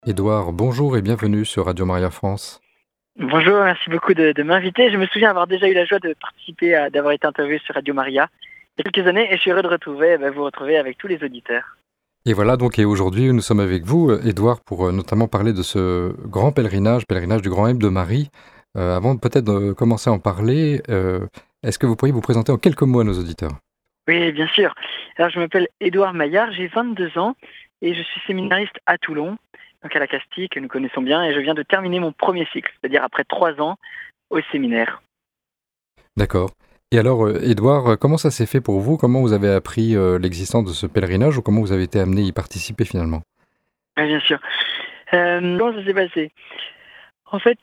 Édouard, bonjour et bienvenue sur Radio Maria France. Bonjour, merci beaucoup de m'inviter. Je me souviens avoir déjà eu la joie de participer, d'avoir été interviewé sur Radio Maria il y a quelques années et je suis heureux de vous retrouver avec tous les auditeurs. Et voilà donc, et aujourd'hui nous sommes avec vous, Édouard, pour notamment parler de ce grand pèlerinage du Grand M de Marie. Avant peut-être de commencer à en parler, est-ce que vous pourriez vous présenter en quelques mots à nos auditeurs? Oui, bien sûr. Alors je m'appelle Édouard Maillard, j'ai 22 ans et je suis séminariste à Toulon, donc à la Castille, que nous connaissons bien, et je viens de terminer mon premier cycle, c'est-à-dire après 3 ans au séminaire. D'accord. Et alors, Édouard, comment ça s'est fait pour vous? Comment vous avez appris l'existence de ce pèlerinage ou comment vous avez été amené à y participer finalement? Oui, bien sûr. Comment ça s'est passé? En fait,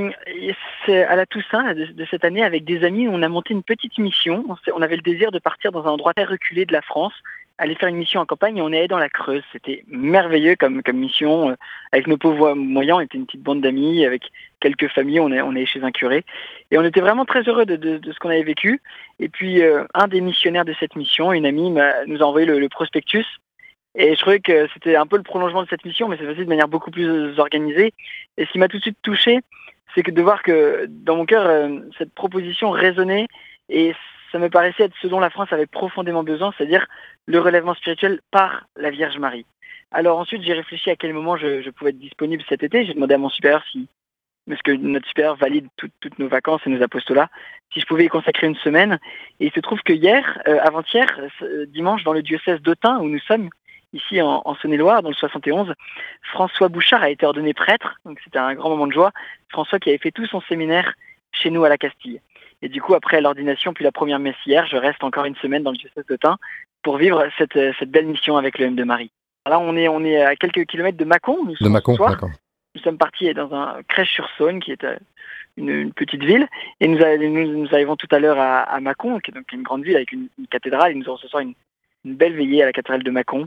c'est à la Toussaint de cette année, avec des amis, on a monté une petite mission. On avait le désir de partir dans un endroit très reculé de la France, aller faire une mission en campagne, et on est allé dans la Creuse. C'était merveilleux comme mission. Avec nos pauvres moyens, on était une petite bande d'amis, avec quelques familles, on est chez un curé. Et on était vraiment très heureux de ce qu'on avait vécu. Et puis, un des missionnaires de cette mission, une amie, nous a envoyé le prospectus. Et je trouvais que c'était un peu le prolongement de cette mission, mais c'est passé de manière beaucoup plus organisée. Et ce qui m'a tout de suite touché, c'est que de voir que dans mon cœur, cette proposition résonnait et ça me paraissait être ce dont la France avait profondément besoin, c'est-à-dire le relèvement spirituel par la Vierge Marie. Alors ensuite, j'ai réfléchi à quel moment je pouvais être disponible cet été. J'ai demandé à mon supérieur parce que notre supérieur valide toutes nos vacances et nos apostolats, si je pouvais y consacrer une semaine. Et il se trouve que avant-hier, dimanche, dans le diocèse d'Autun, où nous sommes, ici en Saône-et-Loire, dans le 71, François Bouchard a été ordonné prêtre, donc c'était un grand moment de joie. François qui avait fait tout son séminaire chez nous à la Castille. Et du coup, après l'ordination, puis la première messe hier, je reste encore une semaine dans le diocèse d'Autun pour vivre cette belle mission avec le M de Marie. Alors là, on est à quelques kilomètres de Mâcon, De Mâcon, ce soir. d'accord. Nous sommes partis dans un Crèche-sur-Saône, qui est une petite ville, et nous arrivons tout à l'heure à Mâcon, qui est donc une grande ville avec une cathédrale, et nous aurons ce soir une belle veillée à la cathédrale de Mâcon,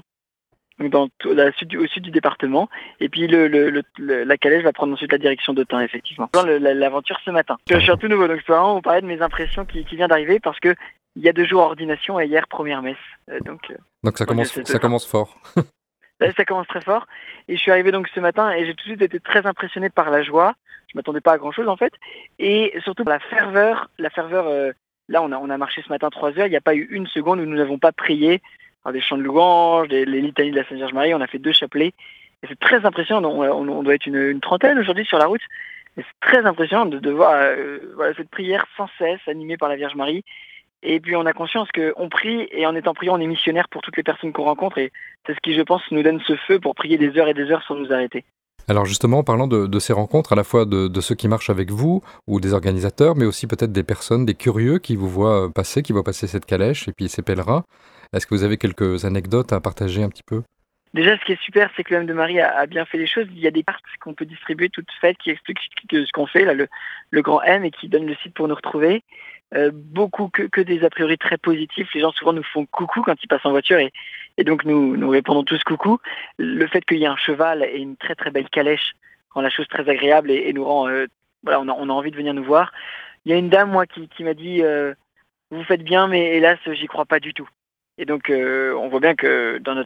au sud du département. Et puis la calèche va prendre ensuite la direction d'Autun, effectivement. L'aventure ce matin. Je suis un tout nouveau, donc je peux vraiment vous parler de mes impressions qui viennent d'arriver, parce que il y a 2 jours ordination et hier première messe. Donc ça commence fort. Là, ça commence très fort. Et je suis arrivé donc ce matin et j'ai tout de suite été très impressionné par la joie. Je m'attendais pas à grand chose en fait. Et surtout par la ferveur. Là, on a marché ce matin 3 heures. Il n'y a pas eu une seconde où nous n'avons pas prié. Alors, des chants de louange, les litanies de la Sainte Vierge Marie. On a fait 2 chapelets. Et c'est très impressionnant. On doit être une trentaine aujourd'hui sur la route. Et c'est très impressionnant de voir cette prière sans cesse animée par la Vierge Marie. Et puis on a conscience qu'on prie, et en étant priant, on est missionnaire pour toutes les personnes qu'on rencontre, et c'est ce qui, je pense, nous donne ce feu pour prier des heures et des heures sans nous arrêter. Alors justement, en parlant de ces rencontres, à la fois de ceux qui marchent avec vous, ou des organisateurs, mais aussi peut-être des personnes, des curieux qui vous voient passer, qui voient passer cette calèche, et puis ces pèlerins, est-ce que vous avez quelques anecdotes à partager un petit peu? Déjà, ce qui est super, c'est que le M de Marie a bien fait les choses. Il y a des cartes qu'on peut distribuer toutes faites qui expliquent ce qu'on fait, là, le grand M, et qui donnent le site pour nous retrouver. Beaucoup que des a priori très positifs. Les gens souvent nous font coucou quand ils passent en voiture, et donc nous répondons tous coucou. Le fait qu'il y ait un cheval et une très très belle calèche rend la chose très agréable et nous rend on a envie de venir nous voir. Il y a une dame, moi, qui m'a dit vous faites bien, mais hélas j'y crois pas du tout. Et donc on voit bien que dans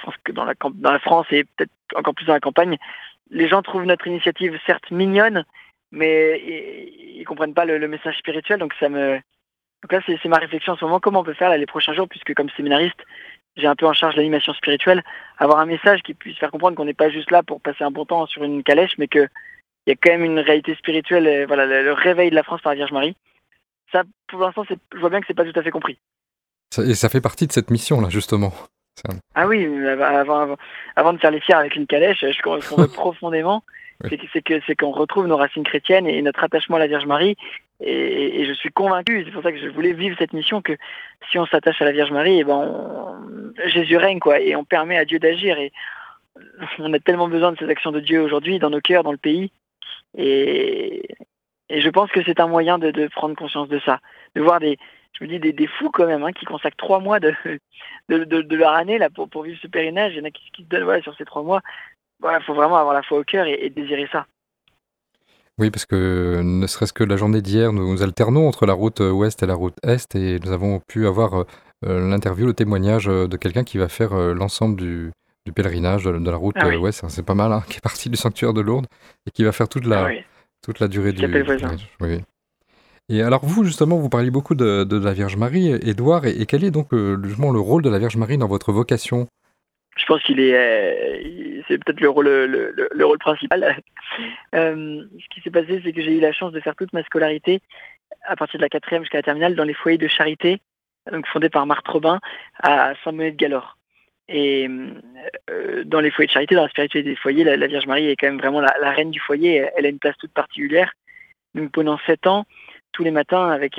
la France et peut-être encore plus dans la campagne, les gens trouvent notre initiative certes mignonne, mais ils comprennent pas le message spirituel. Donc là c'est ma réflexion en ce moment, comment on peut faire là, les prochains jours, puisque comme séminariste j'ai un peu en charge l'animation spirituelle, avoir un message qui puisse faire comprendre qu'on n'est pas juste là pour passer un bon temps sur une calèche, mais qu'il y a quand même une réalité spirituelle, le réveil de la France par la Vierge Marie. Ça, pour l'instant, je vois bien que c'est pas tout à fait compris. Et ça fait partie de cette mission-là, justement. Ah oui, avant de faire les fiers avec une calèche, ce qu'on veut profondément, Oui. c'est qu'on retrouve nos racines chrétiennes et notre attachement à la Vierge Marie. Et je suis convaincu, c'est pour ça que je voulais vivre cette mission, que si on s'attache à la Vierge Marie, Jésus règne, quoi, et on permet à Dieu d'agir. Et on a tellement besoin de ces actions de Dieu aujourd'hui, dans nos cœurs, dans le pays. Et je pense que c'est un moyen de prendre conscience de ça, de voir je me dis des fous quand même, qui consacrent 3 mois de leur année là pour vivre ce pèlerinage. Il y en a qui se donnent sur ces 3 mois. Il faut vraiment avoir la foi au cœur et désirer ça. Oui, parce que ne serait-ce que la journée d'hier, nous alternons entre la route ouest et la route est, et nous avons pu avoir l'interview, le témoignage de quelqu'un qui va faire l'ensemble du du pèlerinage, de la route, Ah oui. ouais, c'est pas mal, hein, qui est parti du sanctuaire de Lourdes et qui va faire Ah oui. toute la durée Qui appelle du voisin. pèlerinage. Oui, oui. Et alors vous, justement, vous parliez beaucoup de la Vierge Marie, Édouard, et quel est donc justement le rôle de la Vierge Marie dans votre vocation? Je pense qu'il est, c'est peut-être le rôle principal. Ce qui s'est passé, c'est que j'ai eu la chance de faire toute ma scolarité à partir de la quatrième jusqu'à la terminale dans les foyers de charité, donc fondés par Marthe Robin à Saint-Bonnet-de-Galore. Et dans les foyers de charité, dans la spiritualité des foyers, la Vierge Marie est quand même vraiment la reine du foyer. Elle a une place toute particulière. Donc pendant 7 ans, tous les matins, avec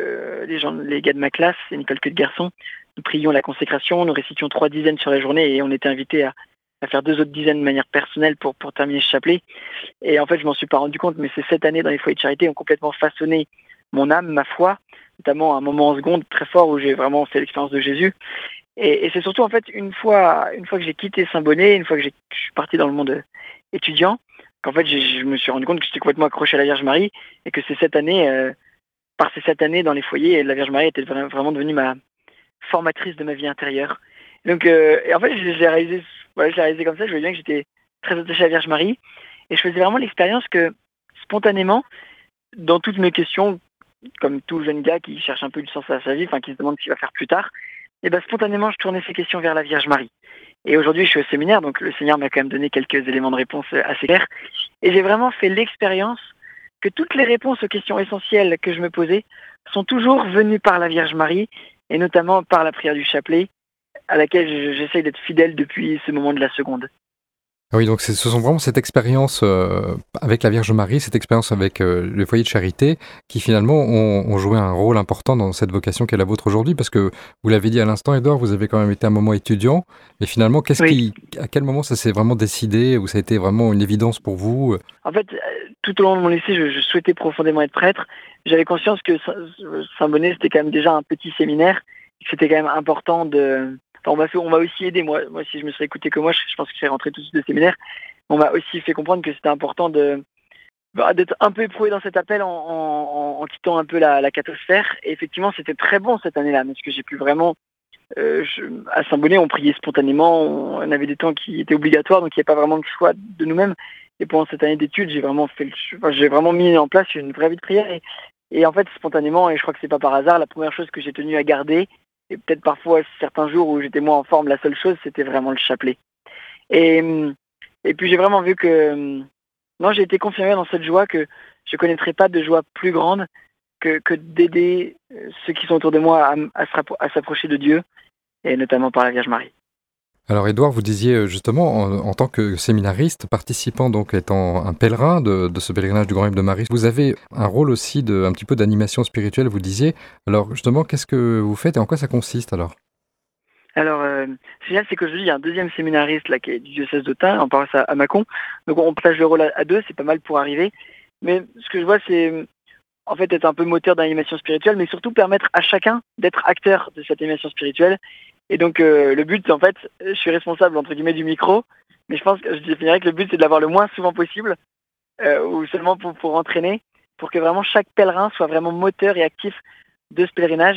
les gars de ma classe, c'est une école que de garçons, nous prions la consécration, nous récitions 3 dizaines sur la journée et on était invités à faire 2 autres dizaines de manière personnelle pour terminer ce chapelet. Et en fait, je m'en suis pas rendu compte, mais ces 7 années dans les foyers de charité ont complètement façonné mon âme, ma foi, notamment un moment en seconde très fort où j'ai vraiment fait l'expérience de Jésus. Et c'est surtout en fait une fois que j'ai quitté Saint-Bonnet, une fois que je suis parti dans le monde étudiant, qu'en fait je me suis rendu compte que j'étais complètement accroché à la Vierge Marie et que ces 7 années, par ces 7 années dans les foyers, la Vierge Marie était vraiment devenue ma formatrice de ma vie intérieure. Donc, et en fait, j'ai réalisé comme ça. Je voyais bien que j'étais très attaché à la Vierge Marie et je faisais vraiment l'expérience que spontanément, dans toutes mes questions, comme tout jeune gars qui cherche un peu du sens à sa vie, enfin qui se demande ce qu'il va faire plus tard, et ben spontanément, je tournais ces questions vers la Vierge Marie. Et aujourd'hui, je suis au séminaire, donc le Seigneur m'a quand même donné quelques éléments de réponse assez clairs. Et j'ai vraiment fait l'expérience que toutes les réponses aux questions essentielles que je me posais sont toujours venues par la Vierge Marie, et notamment par la prière du chapelet, à laquelle j'essaye d'être fidèle depuis ce moment de la seconde. Ah oui, donc ce sont vraiment cette expérience avec la Vierge Marie, cette expérience avec le foyer de charité, qui finalement ont joué un rôle important dans cette vocation qu'est la vôtre aujourd'hui, parce que vous l'avez dit à l'instant, Edouard, vous avez quand même été un moment étudiant, mais finalement, Oui. à quel moment ça s'est vraiment décidé, ou ça a été vraiment une évidence pour vous? En fait, tout au long de mon lycée, je souhaitais profondément être prêtre. J'avais conscience que Saint-Bonnet, c'était quand même déjà un petit séminaire, que c'était quand même important de... Enfin, on m'a aussi aidé, moi, si je me serais écouté que moi, je pense que je serais rentré tout de suite de séminaire. On m'a aussi fait comprendre que c'était important d'être un peu éprouvé dans cet appel en quittant un peu la cathosphère. Et effectivement, c'était très bon cette année-là, parce que j'ai pu vraiment... à Saint-Bonnet, on priait spontanément, on avait des temps qui étaient obligatoires, donc il n'y avait pas vraiment de choix de nous-mêmes. Et pendant cette année d'études, j'ai vraiment mis en place une vraie vie de prière. Et en fait, spontanément, et je crois que c'est pas par hasard, la première chose que j'ai tenu à garder, et peut-être parfois certains jours où j'étais moins en forme, la seule chose, c'était vraiment le chapelet. Et, et puis j'ai vraiment vu que non, j'ai été confirmé dans cette joie que je connaîtrais pas de joie plus grande que d'aider ceux qui sont autour de moi à s'approcher de Dieu, et notamment par la Vierge Marie. Alors Édouard, vous disiez justement, en tant que séminariste, participant donc étant un pèlerin de ce pèlerinage du Grand Hymne de Marie, vous avez un rôle aussi un petit peu d'animation spirituelle, vous disiez. Alors justement, qu'est-ce que vous faites et en quoi ça consiste alors? Alors, ce génial, c'est qu'aujourd'hui, il y a un deuxième séminariste là, qui est du diocèse d'Autun, en paroisse à Mâcon. Donc on partage le rôle à deux, c'est pas mal pour arriver. Mais ce que je vois, c'est en fait être un peu moteur d'animation spirituelle, mais surtout permettre à chacun d'être acteur de cette animation spirituelle. Et donc le but, en fait, je suis responsable entre guillemets du micro, mais je pense que je définirais que le but, c'est de l'avoir le moins souvent possible, ou seulement pour entraîner, pour que vraiment chaque pèlerin soit vraiment moteur et actif de ce pèlerinage,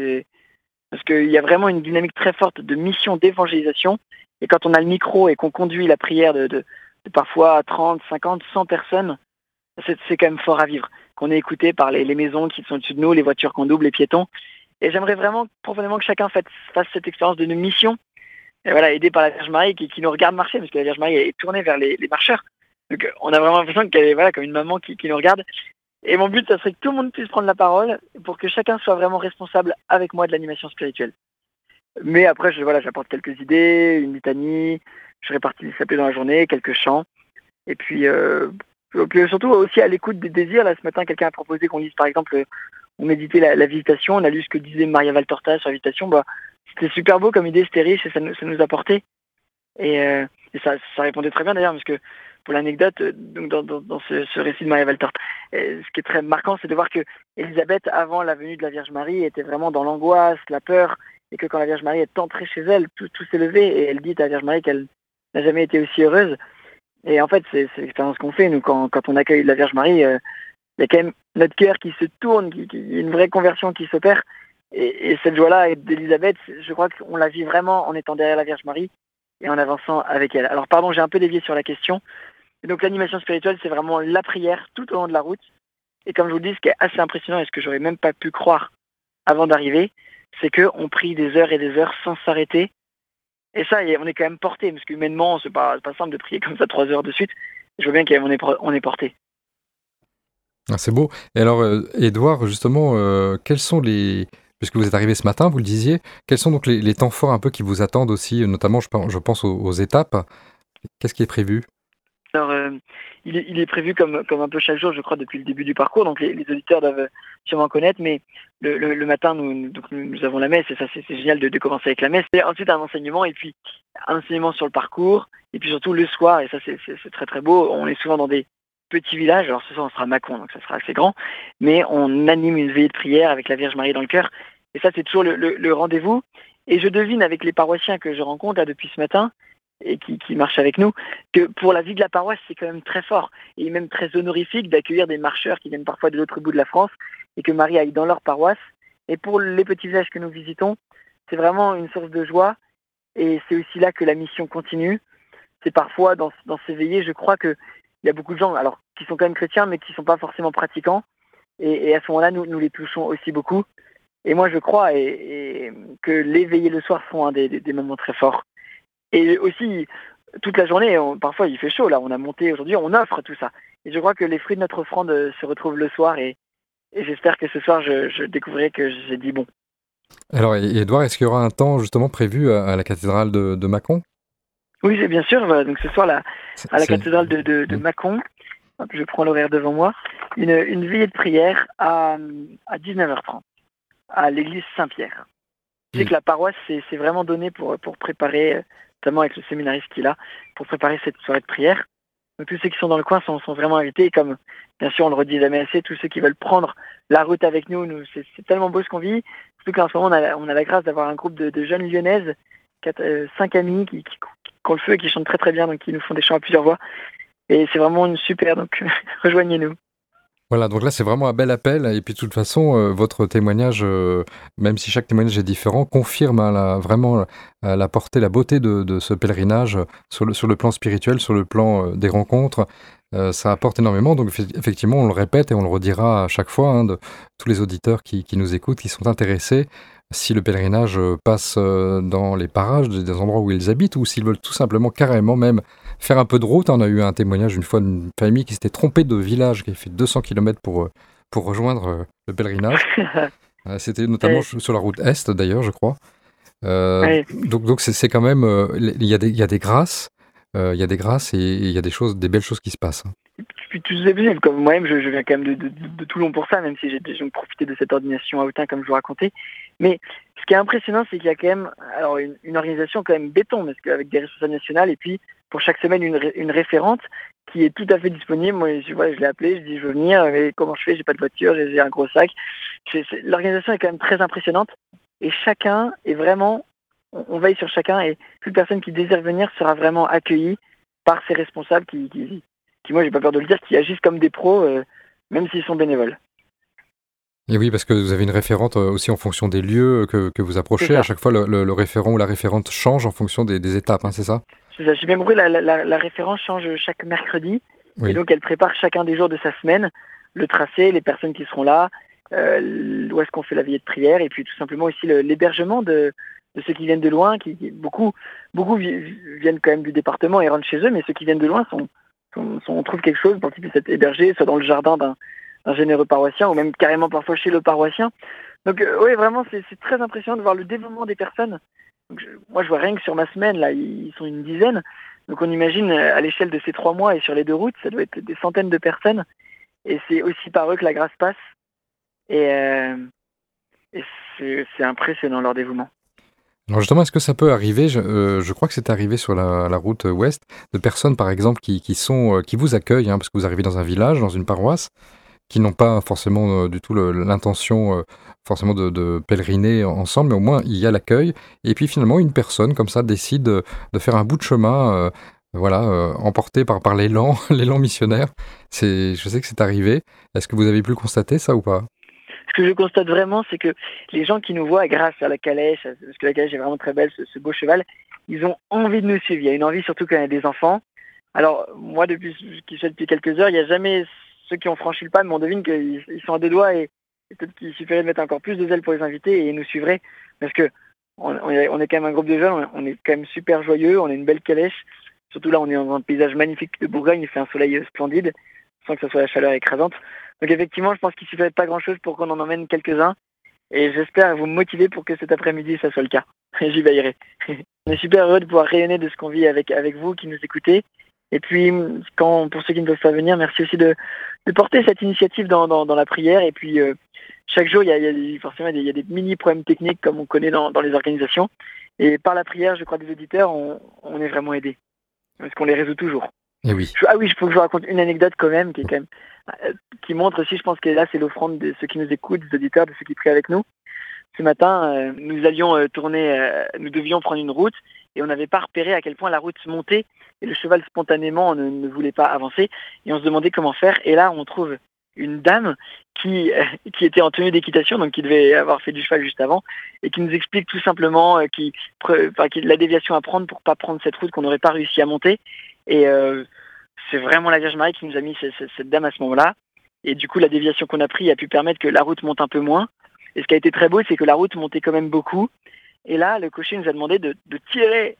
parce qu'il y a vraiment une dynamique très forte de mission d'évangélisation. Et quand on a le micro et qu'on conduit la prière de parfois 30, 50, 100 personnes, c'est quand même fort à vivre. Qu'on est écouté par les maisons qui sont au-dessus de nous, les voitures qu'on double, les piétons. Et j'aimerais vraiment profondément que chacun fasse cette expérience de mission, et voilà, aidé par la Vierge Marie qui nous regarde marcher, parce que la Vierge Marie est tournée vers les marcheurs. Donc on a vraiment l'impression qu'elle est comme une maman qui nous regarde. Et mon but, ça serait que tout le monde puisse prendre la parole pour que chacun soit vraiment responsable avec moi de l'animation spirituelle. Mais après, j'apporte quelques idées, une litanie, je répartis les chapelets dans la journée, quelques chants. Et puis surtout aussi à l'écoute des désirs. Là, ce matin, quelqu'un a proposé qu'on lise, par exemple, on méditait la visitation, on a lu ce que disait Maria Valtorta sur la visitation. C'était super beau comme idée, c'était riche et ça nous apportait. Et ça répondait très bien d'ailleurs, parce que pour l'anecdote, donc dans ce récit de Maria Valtorta, ce qui est très marquant, c'est de voir que Élisabeth, avant la venue de la Vierge Marie, était vraiment dans l'angoisse, la peur, et que quand la Vierge Marie est entrée chez elle, tout s'est levé, et elle dit à la Vierge Marie qu'elle n'a jamais été aussi heureuse. Et en fait, c'est l'expérience qu'on fait, nous, quand on accueille la Vierge Marie, il y a quand même notre cœur qui se tourne, il y a une vraie conversion qui s'opère. Et cette joie-là d'Élisabeth, je crois qu'on la vit vraiment en étant derrière la Vierge Marie. et en avançant avec elle. Alors pardon, j'ai un peu dévié sur la question. Et donc l'animation spirituelle, c'est vraiment la prière tout au long de la route. Et comme je vous le dis, ce qui est assez impressionnant et ce que j'aurais même pas pu croire avant d'arriver, c'est qu'on prie des heures et des heures sans s'arrêter. Et ça, on est quand même porté, parce qu'humainement, c'est pas simple de prier comme ça 3 heures de suite. Je vois bien qu'on est porté. Ah, c'est beau. Et alors, Édouard, justement, quels sont puisque vous êtes arrivé ce matin, vous le disiez, quels sont donc les temps forts un peu qui vous attendent aussi, notamment je pense aux étapes. Qu'est-ce qui est prévu? Alors, il est prévu comme un peu chaque jour, je crois, depuis le début du parcours. Donc, les auditeurs doivent sûrement connaître. Mais le matin, nous avons la messe. Et ça, c'est génial de commencer avec la messe. Et ensuite, un enseignement. Et puis, un enseignement sur le parcours. Et puis, surtout, le soir. Et ça, c'est très, très beau. On est souvent dans des petits villages. Alors, ce soir, on sera à Mâcon. Donc, ça sera assez grand. Mais on anime une veillée de prière avec la Vierge Marie dans le cœur. Et ça, c'est toujours le rendez-vous. Et je devine avec les paroissiens que je rencontre là depuis ce matin, et qui marchent avec nous, que pour la vie de la paroisse, c'est quand même très fort et même très honorifique d'accueillir des marcheurs qui viennent parfois de l'autre bout de la France et que Marie aille dans leur paroisse. Et pour les petits villages que nous visitons, c'est vraiment une source de joie et c'est aussi là que la mission continue. C'est parfois dans ces veillées, je crois qu'il y a beaucoup de gens alors qui sont quand même chrétiens mais qui ne sont pas forcément pratiquants et à ce moment-là, nous les touchons aussi beaucoup. Et moi, je crois et que les veillées le soir sont un des moments très forts. Et aussi, toute la journée, parfois il fait chaud, là, on a monté aujourd'hui, on offre tout ça. Et je crois que les fruits de notre offrande se retrouvent le soir et j'espère que ce soir, je découvrirai que j'ai dit bon. Alors, Édouard, est-ce qu'il y aura un temps justement prévu à la cathédrale de Mâcon? Oui, c'est bien sûr. Voilà, donc ce soir, à la C'est- cathédrale de Mâcon, hop, je prends l'horaire devant moi, une veillée de prière à 19h30 à l'église Saint-Pierre. Je sais que la paroisse c'est vraiment donné pour préparer, notamment avec le séminariste qu'il a, pour préparer cette soirée de prière. Donc tous ceux qui sont dans le coin sont vraiment invités. Et comme, bien sûr, on le redit jamais assez, tous ceux qui veulent prendre la route avec nous, c'est tellement beau ce qu'on vit. Surtout qu'en ce moment, on a la grâce d'avoir un groupe de jeunes lyonnaises, 5 amis qui ont le feu et qui chantent très très bien, donc qui nous font des chants à plusieurs voix. Et c'est vraiment une super, donc rejoignez-nous. Voilà, donc là c'est vraiment un bel appel. Et puis de toute façon, votre témoignage, même si chaque témoignage est différent, confirme vraiment la portée, la beauté de ce pèlerinage sur le plan spirituel, sur le plan des rencontres. Ça apporte énormément. Donc effectivement, on le répète et on le redira à chaque fois, hein, de tous les auditeurs qui nous écoutent, qui sont intéressés. Si le pèlerinage passe dans les parages des endroits où ils habitent, ou s'ils veulent tout simplement carrément même faire un peu de route. On a eu un témoignage une fois d'une famille qui s'était trompée de village, qui a fait 200 km pour rejoindre le pèlerinage. C'était notamment sur la route Est d'ailleurs, je crois. Donc c'est quand même, il y a des grâces, il y a des grâces et il y a des belles choses qui se passent. Puis tu sais bien, comme moi-même, je viens quand même de Toulon pour ça, même si j'ai déjà profité de cette ordination à Autun, comme je vous racontais. Mais ce qui est impressionnant, c'est qu'il y a quand même alors une organisation quand même béton, parce qu'avec des responsables nationales, et puis pour chaque semaine une référente qui est tout à fait disponible. Moi, je l'ai appelé, je dis je veux venir, mais comment je fais? J'ai pas de voiture, j'ai un gros sac. L'organisation est quand même très impressionnante, et chacun est vraiment, on veille sur chacun, et toute personne qui désire venir sera vraiment accueillie par ces responsables qui moi j'ai pas peur de le dire, qui agissent comme des pros, même s'ils sont bénévoles. Et oui, parce que vous avez une référente aussi en fonction des lieux que vous approchez. À chaque fois, le référent ou la référente change en fonction des étapes, hein, c'est ça? C'est ça. J'ai bien compris, la référence change chaque mercredi. Oui. Et donc elle prépare chacun des jours de sa semaine, le tracé, les personnes qui seront là, où est-ce qu'on fait la veillée de prière, et puis tout simplement aussi l'hébergement de ceux qui viennent de loin, beaucoup viennent quand même du département et rentrent chez eux, mais ceux qui viennent de loin on trouve quelque chose pour qu'ils puissent être hébergés, soit dans le jardin d'un généreux paroissien, ou même carrément parfois chez le paroissien. Donc oui, vraiment, c'est très impressionnant de voir le développement des personnes. Donc, moi, je vois rien que sur ma semaine, là, ils sont une dizaine. Donc on imagine, à l'échelle de ces 3 mois et sur les 2 routes, ça doit être des centaines de personnes. Et c'est aussi par eux que la grâce passe. Et c'est impressionnant, leur dévouement. Alors justement, est-ce que ça peut arriver, je crois que c'est arrivé sur la route ouest, de personnes par exemple qui vous accueillent, hein, parce que vous arrivez dans un village, dans une paroisse, qui n'ont pas forcément du tout l'intention forcément de pèleriner ensemble, mais au moins il y a l'accueil, et puis finalement une personne comme ça décide de faire un bout de chemin, emporté par l'élan, l'élan missionnaire. Je sais que c'est arrivé. Est-ce que vous avez pu le constater ça ou pas? Ce que je constate vraiment, c'est que les gens qui nous voient grâce à la calèche, parce que la calèche est vraiment très belle, ce beau cheval, ils ont envie de nous suivre. Il y a une envie surtout quand il y a des enfants. Alors, moi, depuis qui fais depuis quelques heures, il n'y a jamais ceux qui ont franchi le pas, mais on devine qu'ils sont à deux doigts et peut-être qu'il suffirait de mettre encore plus de zèle pour les inviter et ils nous suivraient. Parce que on est quand même un groupe de jeunes, on est quand même super joyeux, on a une belle calèche. Surtout là, on est dans un paysage magnifique de Bourgogne, il fait un soleil splendide, sans que ce soit la chaleur écrasante. Donc effectivement, je pense qu'il ne suffirait pas grand-chose pour qu'on en emmène quelques-uns. Et j'espère vous motiver pour que cet après-midi, ça soit le cas. Et j'y veillerai. On est super heureux de pouvoir rayonner de ce qu'on vit avec vous qui nous écoutez. Et puis, pour ceux qui ne peuvent pas venir, merci aussi de porter cette initiative dans la prière. Et puis, chaque jour, il y a forcément il y a des mini-problèmes techniques comme on connaît dans les organisations. Et par la prière, je crois, des auditeurs, on est vraiment aidés. Parce qu'on les résout toujours. Et oui. Il faut que je vous raconte une anecdote quand même, qui montre aussi, je pense que là, c'est l'offrande de ceux qui nous écoutent, des auditeurs, de ceux qui prient avec nous. Ce matin, nous allions nous devions prendre une route et on n'avait pas repéré à quel point la route montait et le cheval spontanément ne voulait pas avancer et on se demandait comment faire. Et là, on trouve une dame qui était en tenue d'équitation, donc qui devait avoir fait du cheval juste avant, et qui nous explique tout simplement la déviation à prendre pour pas prendre cette route qu'on n'aurait pas réussi à monter. Et c'est vraiment la Vierge Marie qui nous a mis cette dame à ce moment-là. Et du coup, la déviation qu'on a prise a pu permettre que la route monte un peu moins. Et ce qui a été très beau, c'est que la route montait quand même beaucoup. Et là, le cocher nous a demandé de tirer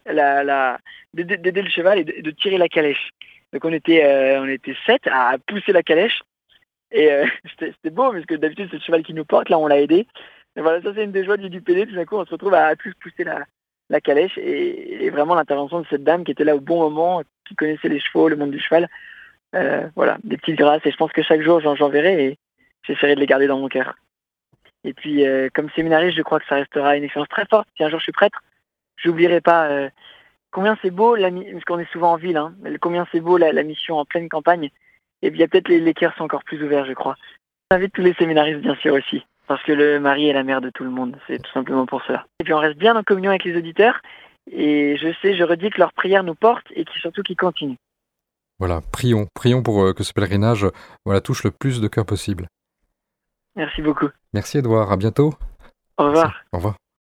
d'aider le cheval et de tirer la calèche. Donc on était 7 à pousser la calèche. Et c'était beau, parce que d'habitude, c'est le cheval qui nous porte. Là, on l'a aidé. Et voilà, ça, c'est une des joies du PD. Tout d'un coup, on se retrouve à tous pousser la calèche. Et vraiment, l'intervention de cette dame qui était là au bon moment, qui connaissait les chevaux, le monde du cheval. Voilà, des petites grâces. Et je pense que chaque jour, j'en verrai et j'essaierai de les garder dans mon cœur. Et puis, comme séminariste, je crois que ça restera une expérience très forte. Si un jour je suis prêtre, je n'oublierai pas combien c'est beau, parce qu'on est souvent en ville, combien c'est beau la mission en pleine campagne. Et puis, il y a peut-être les cœurs sont encore plus ouverts, je crois. J'invite tous les séminaristes, bien sûr, aussi. Parce que le mari est la mère de tout le monde. C'est tout simplement pour cela. Et puis, on reste bien en communion avec les auditeurs. Et je redis que leur prière nous porte et surtout qu'ils continuent. Voilà, prions pour que ce pèlerinage touche le plus de cœurs possible. Merci beaucoup. Merci Edouard, à bientôt. Au revoir. Merci. Au revoir.